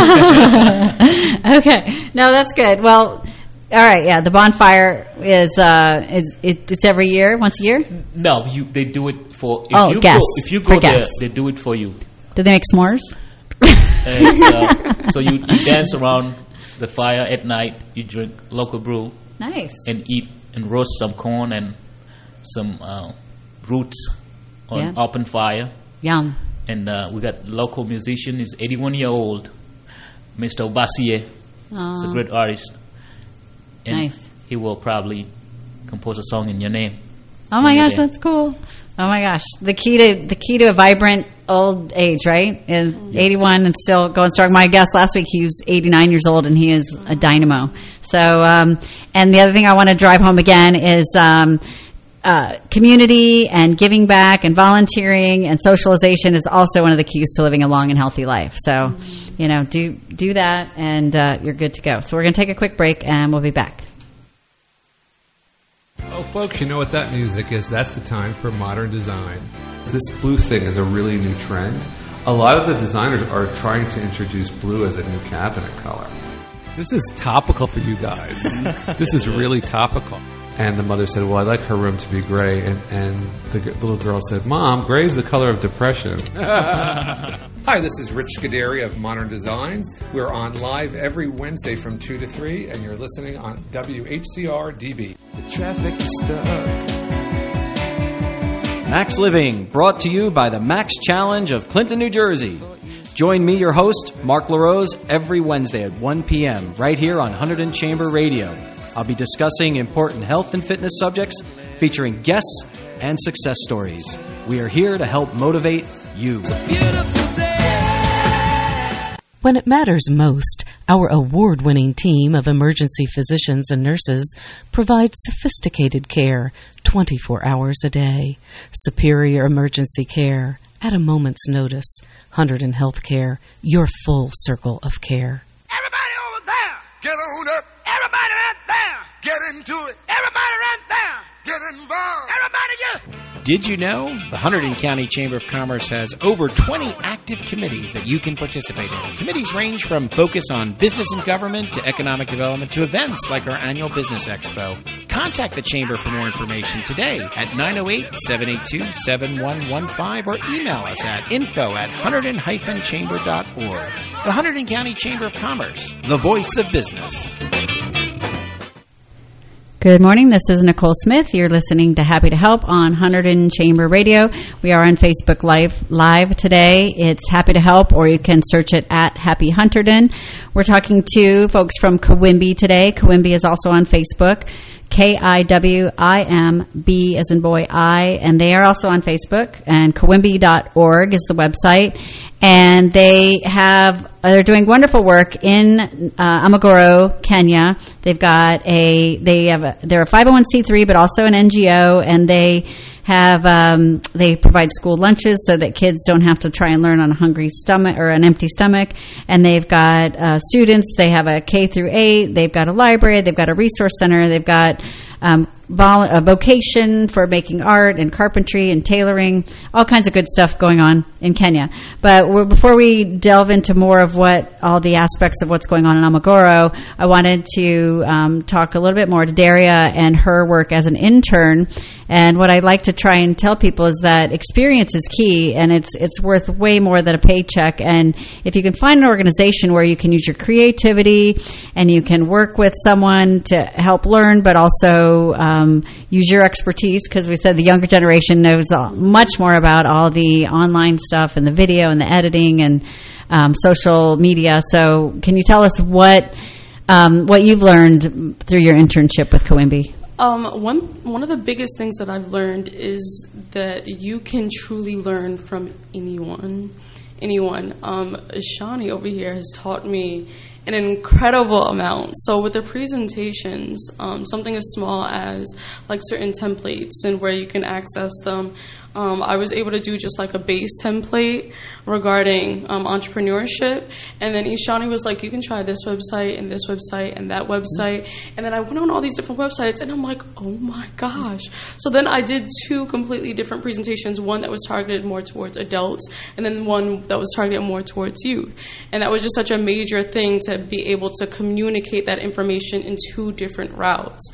Okay. No, that's good. Well, all right. Yeah, the bonfire it's every year, once a year. No, they do it for. If you go there, they do it for you. Do they make s'mores? So you dance around the fire at night. You drink local brew. Nice. And eat and roast some corn and some roots on open fire. Yum. And we got local musician. He's 81-year-old, Mr. Obasie. He's a great artist. And nice. He will probably compose a song in your name. Oh my gosh, that's cool. Oh my gosh. The key to a vibrant old age, right? Is 81 and still going strong. My guest last week, he was 89 years old and he is a dynamo. So, and the other thing I want to drive home again is community and giving back and volunteering and socialization is also one of the keys to living a long and healthy life. So, do that and you're good to go. So we're going to take a quick break and we'll be back. Oh, folks, you know what that music is? That's the time for modern design. This blue thing is a really new trend. A lot of the designers are trying to introduce blue as a new cabinet color. This is topical for you guys. This is really topical. And the mother said, well, I'd like her room to be gray. And the little girl said, Mom, gray is the color of depression. Hi, this is Rich Scuderi of Modern Design. We're on live every Wednesday from 2 to 3, and you're listening on WHCR DB. The traffic is stuck. Max Living, brought to you by the Max Challenge of Clinton, New Jersey. Join me, your host, Mark LaRose, every Wednesday at 1 p.m. right here on Hunterdon Chamber Radio. I'll be discussing important health and fitness subjects, featuring guests and success stories. We are here to help motivate you. It's a beautiful day. When it matters most, our award-winning team of emergency physicians and nurses provides sophisticated care 24 hours a day. Superior emergency care at a moment's notice. Hunterdon Healthcare, your full circle of care. Everybody over there, get on up. Everybody right there, get into it. Everybody right there, get involved. Everybody get. Did you know the Hunterdon County Chamber of Commerce has over 20 active committees that you can participate in? Committees range from focus on business and government to economic development to events like our annual Business Expo. Contact the Chamber for more information today at 908-782-7115 or email us at info@hunterdon-chamber.org. The Hunterdon County Chamber of Commerce, the voice of business. Good morning. This is Nicole Smith. You're listening to Happy to Help on Hunterdon Chamber Radio. We are on Facebook Live today. It's Happy to Help, or you can search it at Happy Hunterdon. We're talking to folks from Kiwimbi today. Kiwimbi is also on Facebook. KIWIMB as in boy I, and they are also on Facebook, and kiwimbi.org is the website, and they're doing wonderful work in Amagoro, Kenya. They're a 501c3 but also an NGO, and they provide school lunches so that kids don't have to try and learn on a hungry stomach or an empty stomach. And they've got students. They have a K through 8. They've got a library. They've got a resource center. They've got a vocation for making art and carpentry and tailoring, all kinds of good stuff going on in Kenya. But before we delve into more of all the aspects of what's going on in Amagoro, I wanted to talk a little bit more to Daria and her work as an intern. And what I like to try and tell people is that experience is key, and it's worth way more than a paycheck. And if you can find an organization where you can use your creativity and you can work with someone to help learn, but also use your expertise, because we said the younger generation knows much more about all the online stuff and the video and the editing and social media. So can you tell us what you've learned through your internship with Kiwimbi? One of the biggest things that I've learned is that you can truly learn from anyone. Shani over here has taught me an incredible amount. So with the presentations, something as small as like certain templates and where you can access them, I was able to do just like a base template regarding entrepreneurship. And then Ishani was like, you can try this website and this website and that website. And then I went on all these different websites and I'm like, oh my gosh. So then I did 2 completely different presentations, one that was targeted more towards adults and then one that was targeted more towards youth. And that was just such a major thing to be able to communicate that information in 2 different routes.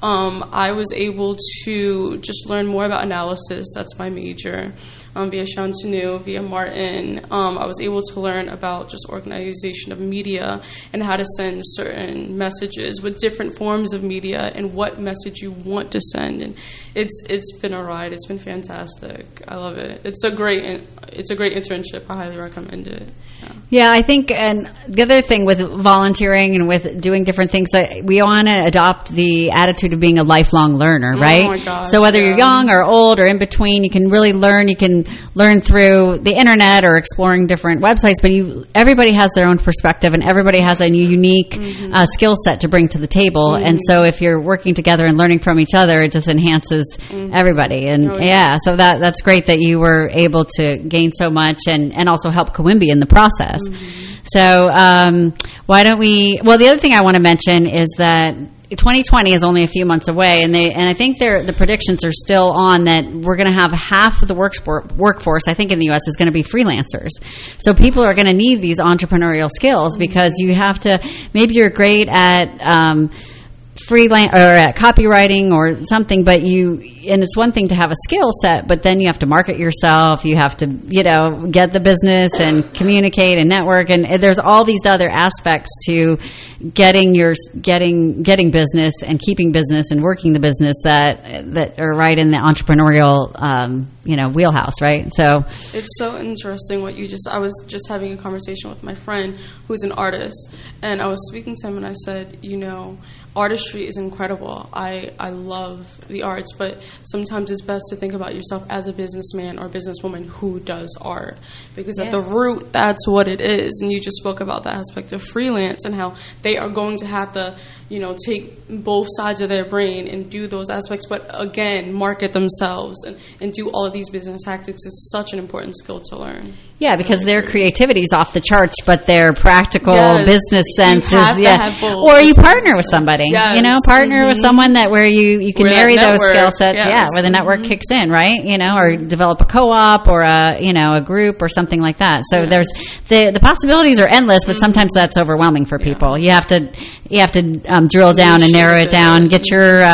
I was able to just learn more about analysis. That's my major. Via Shantanu, via Martin, I was able to learn about just organization of media and how to send certain messages with different forms of media and what message you want to send. And it's been a ride. It's been fantastic. I love it. It's a great internship. I highly recommend it. Yeah, I think, and the other thing with volunteering and with doing different things, we want to adopt the attitude of being a lifelong learner, right? Oh my gosh, so whether you're young or old or in between, you can really learn. You can learn through the internet or exploring different websites, but everybody has their own perspective and everybody has a unique skill set to bring to the table. And so if you're working together and learning from each other, it just enhances everybody. And so that's great that you were able to gain so much and also help Coimbi in the process. So why don't we? Well, the other thing I want to mention is that 2020 is only a few months away, and I think the predictions are still on that we're going to have half of the workforce, I think in the U.S., is going to be freelancers. So people are going to need these entrepreneurial skills because you have to. Maybe you're great at freelance or at copywriting or something, but and it's one thing to have a skill set, but then you have to market yourself, you have to get the business and communicate and network, and there's all these other aspects to getting business and keeping business and working the business that are right in the entrepreneurial wheelhouse, right? So it's so interesting what I was just having a conversation with my friend who's an artist, and I was speaking to him and I said, artistry is incredible. I love the arts, but sometimes it's best to think about yourself as a businessman or businesswoman who does art, because at the root, that's what it is. And you just spoke about the aspect of freelance and how they are going to have to, take both sides of their brain and do those aspects, but again, market themselves and do all of these business tactics is such an important skill to learn. Yeah, because their creativity is off the charts, but their practical business sense is, or you partner with somebody, partner with someone where you can marry those skill sets, where the network kicks in, right? Or develop a co-op or a group or something like that. So there's the possibilities are endless, but sometimes that's overwhelming for people. You have to drill down and narrow it down, get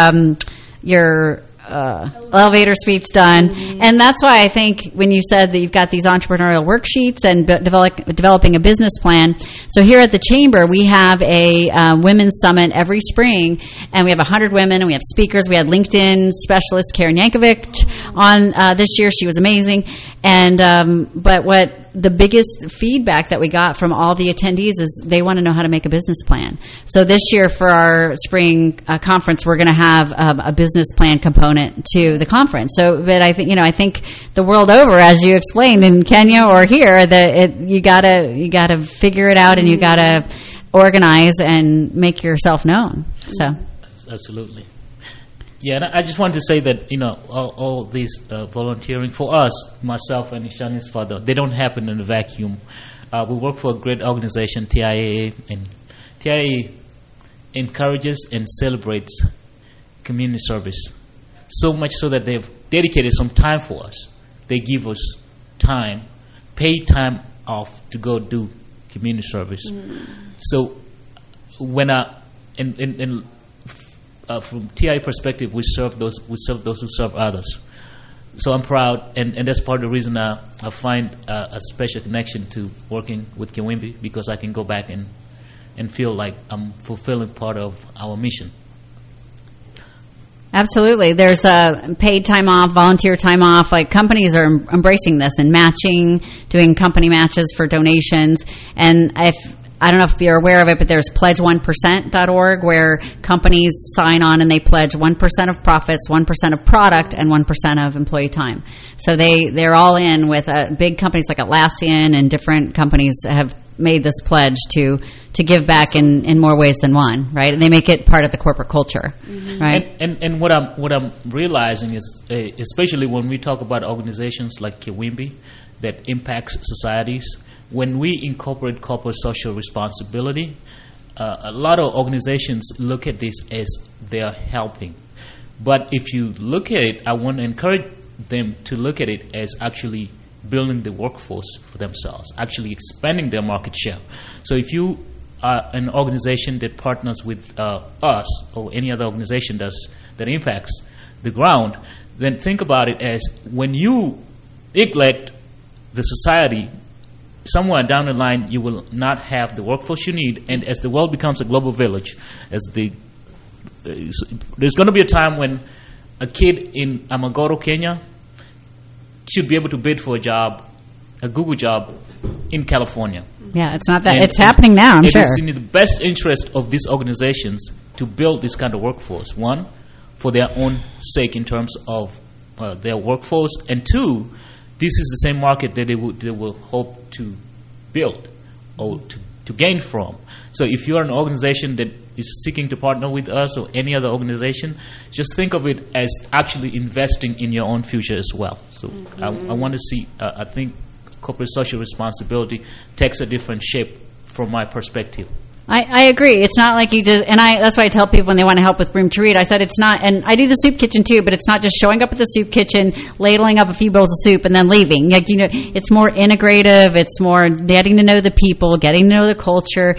your elevator speech done. And that's why I think when you said that you've got these entrepreneurial worksheets and developing a business plan. So here at the Chamber, we have a women's summit every spring, and we have 100 women, and we have speakers. We had LinkedIn specialist Karen Yankovic on this year. She was amazing. And but what the biggest feedback that we got from all the attendees is they want to know how to make a business plan. So this year for our spring conference, we're going to have a business plan component to the conference. So, but I think the world over, as you explained in Kenya or here, that you gotta figure it out and you gotta organize and make yourself known. So, absolutely. Yeah, and I just wanted to say that, all these volunteering for us, myself and Ishani's father, they don't happen in a vacuum. We work for a great organization, TIAA, and TIAA encourages and celebrates community service. So much so that they've dedicated some time for us. They give us time, paid time off to go do community service. So when from TI perspective, we serve those who serve others. So I'm proud, and that's part of the reason I find a special connection to working with Coimbi, because I can go back and feel like I'm fulfilling part of our mission. Absolutely. There's paid time off, volunteer time off. Like, companies are embracing this and matching, doing company matches for donations. And I don't know if you're aware of it, but there's pledge1%.org where companies sign on and they pledge 1% of profits, 1% of product, and 1% of employee time. So they're all in with big companies like Atlassian, and different companies have made this pledge to give back in more ways than one, right? And they make it part of the corporate culture, right? And what I'm realizing is, especially when we talk about organizations like Kiwimbi that impacts societies, when we incorporate corporate social responsibility, a lot of organizations look at this as they are helping. But if you look at it, I want to encourage them to look at it as actually building the workforce for themselves, actually expanding their market share. So if you are an organization that partners with us or any other organization that impacts the ground, then think about it as when you neglect the society, somewhere down the line you will not have the workforce you need. And as the world becomes a global village, there's going to be a time when a kid in Amagoro, Kenya, should be able to bid for a Google job in California. Yeah, it's not that. It's happening now, I'm sure. It is in the best interest of these organizations to build this kind of workforce. One, for their own sake in terms of their workforce. And two, this is the same market that they will hope to build or to gain from. So if you are an organization that is seeking to partner with us or any other organization, just think of it as actually investing in your own future as well. So I want to see, I think corporate social responsibility takes a different shape from my perspective. I agree. It's not like you just, and that's why I tell people when they want to help with Room to Read, I said it's not, and I do the soup kitchen too, but it's not just showing up at the soup kitchen, ladling up a few bowls of soup and then leaving. Like, it's more integrative, it's more getting to know the people, getting to know the culture.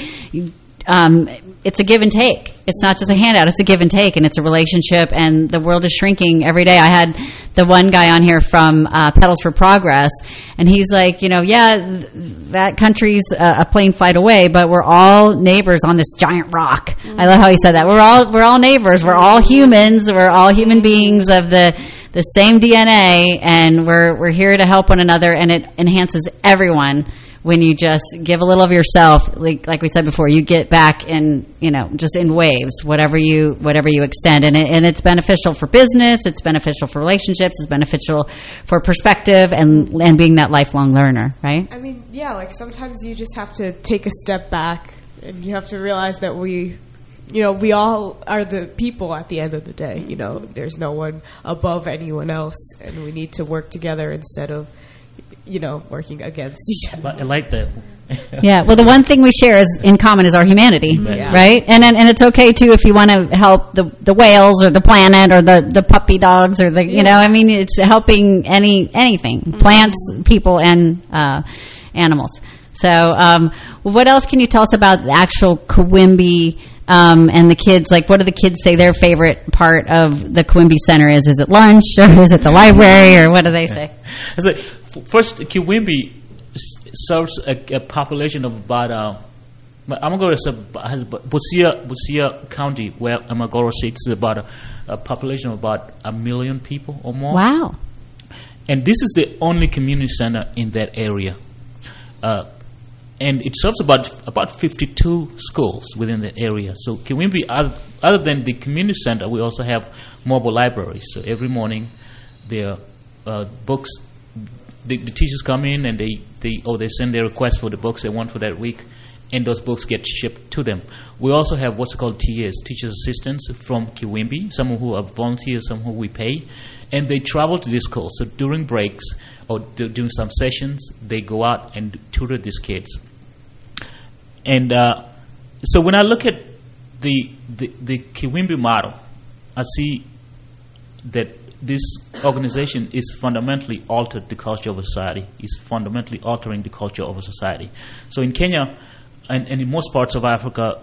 It's a give and take. It's not just a handout, it's a give and take, and it's a relationship, and the world is shrinking every day. I had the one guy on here from Pedals for Progress, and he's like, that country's a plane flight away, but we're all neighbors on this giant rock. I love how he said that. We're all neighbors. We're all humans. We're all human beings of the same DNA, and we're here to help one another, and it enhances everyone. When you just give a little of yourself, like we said before, you get back in, just in waves, whatever you extend, and it's beneficial for business, it's beneficial for relationships, it's beneficial for perspective, and being that lifelong learner, right? I mean, like sometimes you just have to take a step back, and you have to realize that we all are the people at the end of the day. There's no one above anyone else, and we need to work together instead of working against each other. I like that. Yeah, well, the one thing we share in common is our humanity, right? And it's okay too if you want to help the whales or the planet or the puppy dogs or it's helping anything, plants, people, and animals. So, what else can you tell us about the actual Kiwimbi and the kids? Like, what do the kids say their favorite part of the Kiwimbi Center is? Is it lunch or is it the library or what do they say? First, Kiwimbi serves a population of about, Amagoro is Busia County, where Amagoro sits, is about a population of about 1 million people or more. Wow. And this is the only community center in that area. And it serves about 52 schools within the area. So Kiwimbi, other than the community center, we also have mobile libraries. So every morning there are books. The teachers come in and they send their request for the books they want for that week, and those books get shipped to them. We also have what's called TAs, teachers assistants from Kiwimbi, some who are volunteers, some who we pay, and they travel to this school. So during breaks or during some sessions, they go out and tutor these kids. And so when I look at the Kiwimbi model, I see that this organization is fundamentally altered the culture of a society, is fundamentally altering the culture of a society. So in Kenya and in most parts of Africa,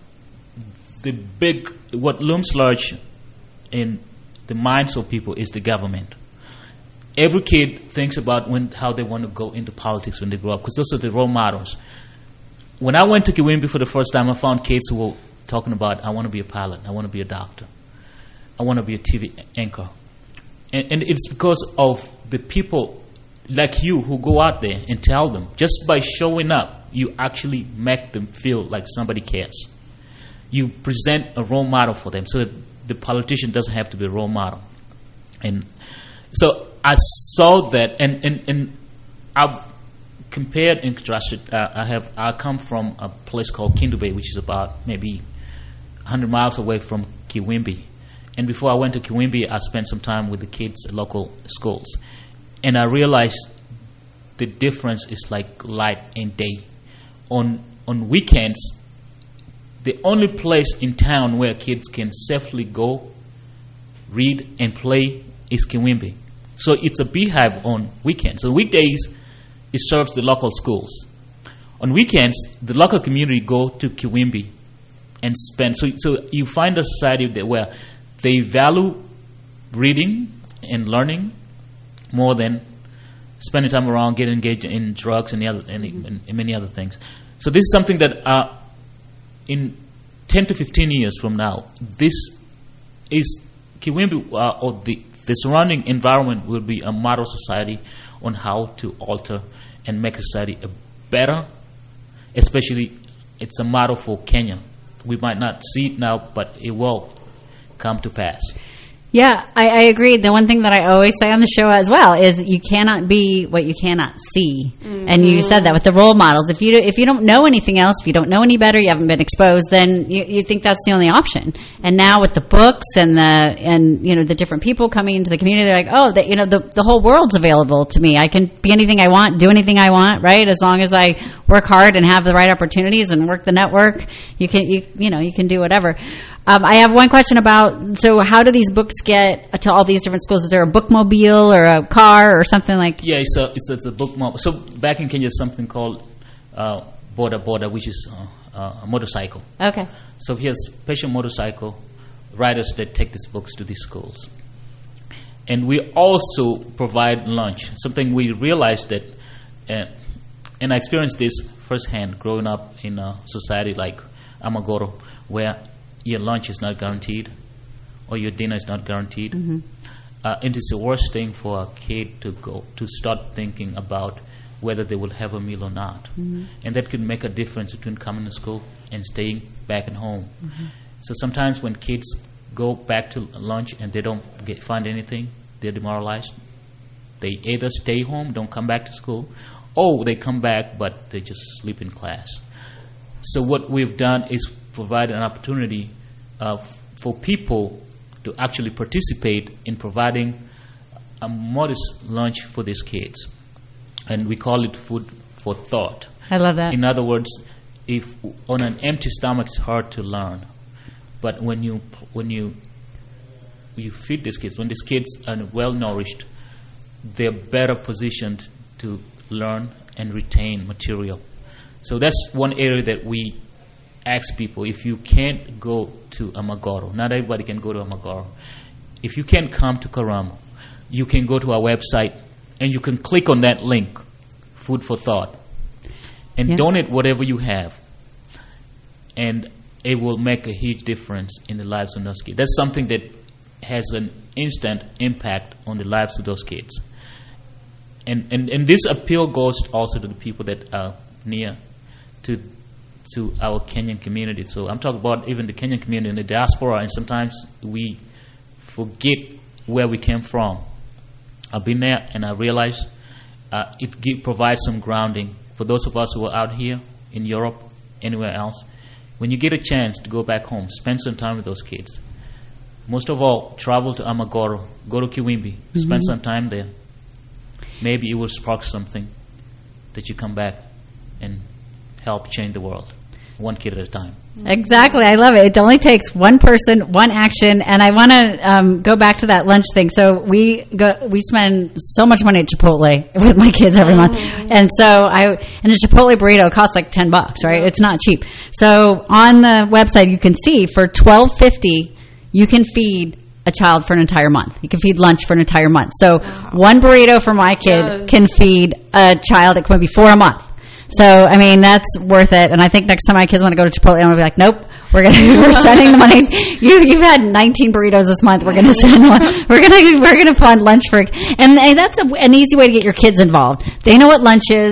what looms large in the minds of people is the government. Every kid thinks about how they want to go into politics when they grow up, because those are the role models. When I went to Kiwimbi for the first time, I found kids who were talking about, I want to be a pilot, I want to be a doctor, I want to be a TV anchor. And it's because of the people like you who go out there and tell them, just by showing up, You actually make them feel like somebody cares. You present a role model for them, so that the politician doesn't have to be a role model. And so I saw that, and I've compared and contrasted. I come from a place called Kindube, which is about maybe 100 miles away from Kiwimbi. And before I went to Kiwimbi, I spent some time with the kids at local schools. And I realized the difference is like light and day. On weekends, the only place in town where kids can safely go, read, and play is Kiwimbi. So it's a beehive on weekends. So weekdays, it serves the local schools. On weekends, the local community go to Kiwimbi and spend. So you find a society where they value reading and learning more than spending time around, getting engaged in drugs and many other things. So this is something that in 10 to 15 years from now, this is Kiwimbi, or the surrounding environment will be a model society on how to alter and make society a better, especially it's a model for Kenya. We might not see it now, but it will come to pass. Yeah, I agree. The one thing that I always say on the show as well is you cannot be what you cannot see. Mm-hmm. And you said that with the role models. If you don't know anything else, if you don't know any better, you haven't been exposed, then you think that's the only option. And now with the books and the different people coming into the community, they're like, oh, the whole world's available to me. I can be anything I want, do anything I want, right? As long as I work hard and have the right opportunities and work the network, you can do whatever. I have one question about, so how do these books get to all these different schools? Is there a bookmobile or a car or something like? Yeah, it's a bookmobile. So back in Kenya, there's something called Boda, which is a motorcycle. Okay. So he has special motorcycle riders that take these books to these schools. And we also provide lunch, something we realized that, and I experienced this firsthand growing up in a society like Amagoro, where your lunch is not guaranteed or your dinner is not guaranteed. Mm-hmm. It is the worst thing for a kid to start thinking about whether they will have a meal or not. Mm-hmm. And that could make a difference between coming to school and staying back at home. Mm-hmm. So sometimes when kids go back to lunch and they don't find anything, they're demoralized. They either stay home, don't come back to school, or they come back but they just sleep in class. So what we've done is provide an opportunity for people to actually participate in providing a modest lunch for these kids. And we call it food for thought. I love that. In other words, if on an empty stomach it's hard to learn. But when you feed these kids, when these kids are well nourished, they're better positioned to learn and retain material. So that's one area that we ask people, if you can't go to Amagoro, not everybody can go to Amagoro. If you can't come to Karamu, you can go to our website and you can click on that link, Food for Thought, and donate whatever you have. And it will make a huge difference in the lives of those kids. That's something that has an instant impact on the lives of those kids. And this appeal goes also to the people that are near to our Kenyan community. So I'm talking about even the Kenyan community and the diaspora, and sometimes we forget where we came from. I've been there and I realize it provides some grounding for those of us who are out here in Europe, anywhere else. When you get a chance to go back home, spend some time with those kids. Most of all, travel to Amagoro, go to Kiwimbi, spend some time there. Maybe it will spark something that you come back and help change the world, one kid at a time. Exactly. I love it. It only takes one person, one action. And I want to go back to that lunch thing. So we spend so much money at Chipotle with my kids every month. And so and a Chipotle burrito costs like $10, right? It's not cheap. So on the website, you can see for $12.50, you can feed a child for an entire month. You can feed lunch for an entire month. So one burrito for my kid can feed a child at Quimby for a month. So, I mean, that's worth it. And I think next time my kids want to go to Chipotle, I'm going to be like, nope, we're sending the money. You've had 19 burritos this month. We're going to send one. We're going to fund lunch for, and that's an easy way to get your kids involved. They know what lunch is.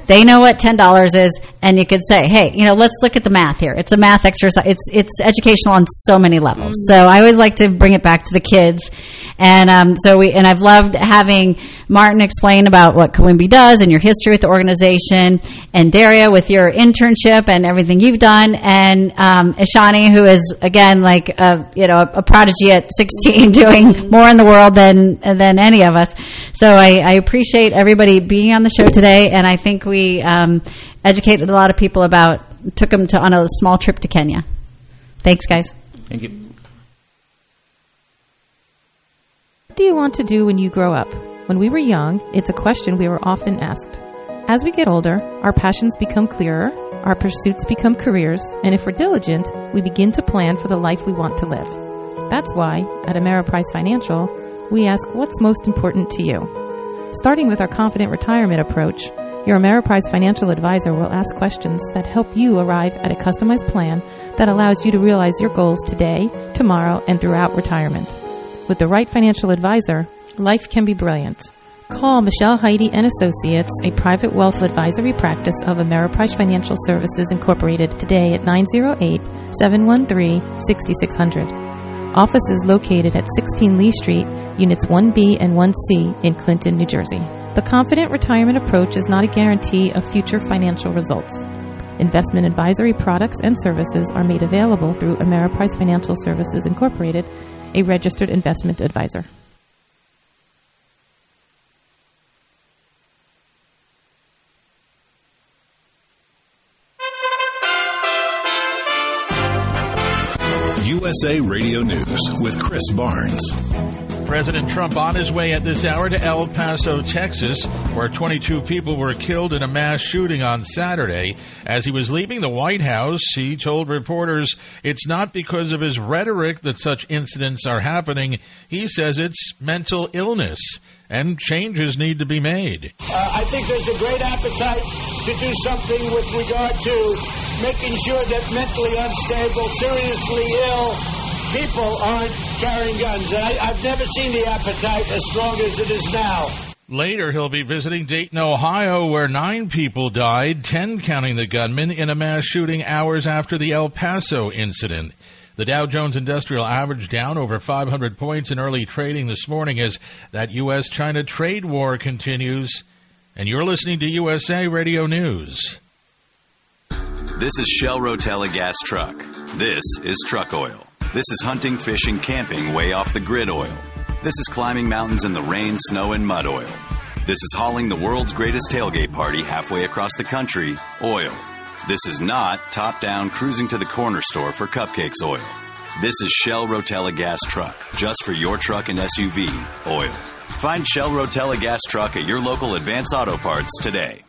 They know what $10 is, and you could say, hey, let's look at the math here. It's a math exercise. It's educational on so many levels. So I always like to bring it back to the kids. And I've loved having Martin explain about what Coimbi does and your history with the organization, and Daria with your internship and everything you've done, and Ishani, who is again like a prodigy at 16, doing more in the world than any of us. So I appreciate everybody being on the show today, and I think we educated a lot of people took them on a small trip to Kenya. Thanks, guys. Thank you. What do you want to do when you grow up? When we were young, it's a question we were often asked. As we get older, our passions become clearer, our pursuits become careers, and if we're diligent, we begin to plan for the life we want to live. That's why, at Ameriprise Financial, we ask what's most important to you. Starting with our Confident Retirement approach, your Ameriprise Financial advisor will ask questions that help you arrive at a customized plan that allows you to realize your goals today, tomorrow, and throughout retirement. With the right financial advisor, life can be brilliant. Call Michelle Heidi & Associates, a private wealth advisory practice of Ameriprise Financial Services Incorporated, today at 908-713-6600. Office is located at 16 Lee Street, Units 1B and 1C in Clinton, New Jersey. The Confident Retirement approach is not a guarantee of future financial results. Investment advisory products and services are made available through Ameriprise Financial Services Incorporated, a registered investment advisor. USA Radio News with Chris Barnes. President Trump on his way at this hour to El Paso, Texas, where 22 people were killed in a mass shooting on Saturday. As he was leaving the White House, he told reporters it's not because of his rhetoric that such incidents are happening. He says it's mental illness, and changes need to be made. I think there's a great appetite to do something with regard to making sure that mentally unstable, seriously ill people aren't carrying guns. I've never seen the appetite as strong as it is now. Later, he'll be visiting Dayton, Ohio, where 9 people died, 10 counting the gunman, in a mass shooting hours after the El Paso incident. The Dow Jones Industrial Average down over 500 points in early trading this morning as that U.S.-China trade war continues. And you're listening to USA Radio News. This is Shell Rotella gas truck. This is truck oil. This is hunting, fishing, camping way off the grid oil. This is climbing mountains in the rain, snow, and mud oil. This is hauling the world's greatest tailgate party halfway across the country, oil. This is not top-down cruising to the corner store for cupcakes oil. This is Shell Rotella gas truck, just for your truck and SUV, oil. Find Shell Rotella gas truck at your local Advance Auto Parts today.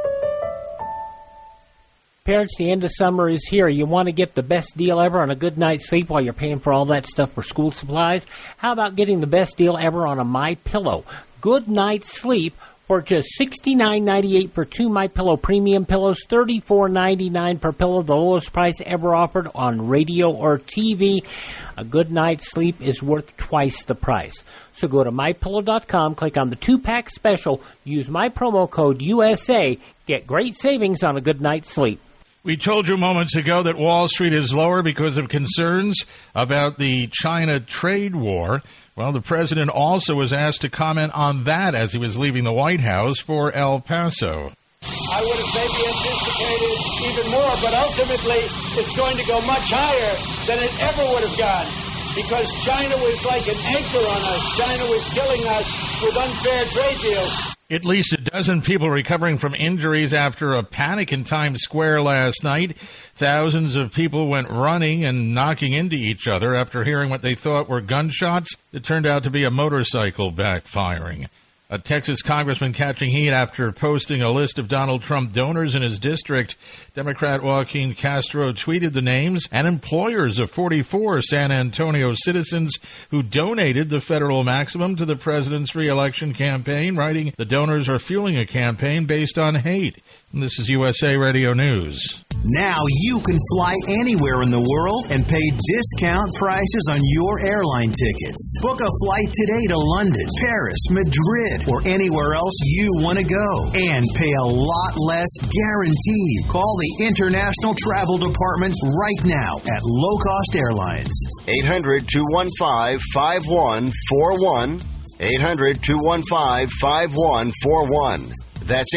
Parents, the end of summer is here. You want to get the best deal ever on a good night's sleep while you're paying for all that stuff for school supplies? How about getting the best deal ever on a MyPillow? Good night's sleep for just $69.98 for 2 MyPillow premium pillows, $34.99 per pillow, the lowest price ever offered on radio or TV. A good night's sleep is worth twice the price. So go to MyPillow.com, click on the 2-pack special, use my promo code USA, get great savings on a good night's sleep. We told you moments ago that Wall Street is lower because of concerns about the China trade war. Well, the president also was asked to comment on that as he was leaving the White House for El Paso. I would have maybe anticipated even more, but ultimately it's going to go much higher than it ever would have gone because China was like an anchor on us. China was killing us with unfair trade deals. At least a dozen people recovering from injuries after a panic in Times Square last night. Thousands of people went running and knocking into each other after hearing what they thought were gunshots that turned out to be a motorcycle backfiring. A Texas congressman catching heat after posting a list of Donald Trump donors in his district. Democrat Joaquin Castro tweeted the names and employers of 44 San Antonio citizens who donated the federal maximum to the president's re-election campaign, writing, "The donors are fueling a campaign based on hate. This is USA Radio News. Now you can fly anywhere in the world and pay discount prices on your airline tickets. Book a flight today to London, Paris, Madrid, or anywhere else you want to go. And pay a lot less guaranteed. Call the International Travel Department right now at Low Cost Airlines. 800-215-5141. 800-215-5141. That's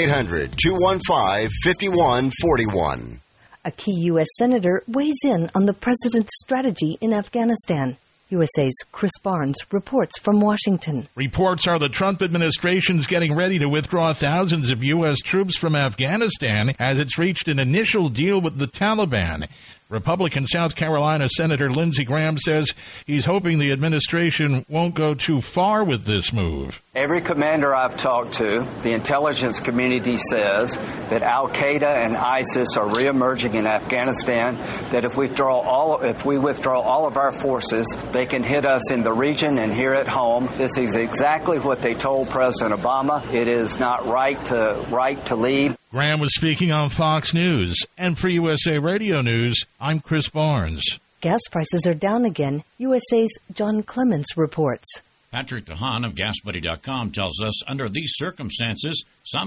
800-215-5141. A key U.S. senator weighs in on the president's strategy in Afghanistan. USA's Chris Barnes reports from Washington. Reports are the Trump administration's getting ready to withdraw thousands of U.S. troops from Afghanistan as it's reached an initial deal with the Taliban. Republican South Carolina Senator Lindsey Graham says he's hoping the administration won't go too far with this move. Every commander I've talked to, the intelligence community says that Al-Qaeda and ISIS are reemerging in Afghanistan, that if we withdraw all of our forces, they can hit us in the region and here at home. This is exactly what they told President Obama. It is not right to leave. Graham was speaking on Fox News. And for USA Radio News, I'm Chris Barnes. Gas prices are down again. USA's John Clemens reports. Patrick DeHaan of GasBuddy.com tells us under these circumstances, some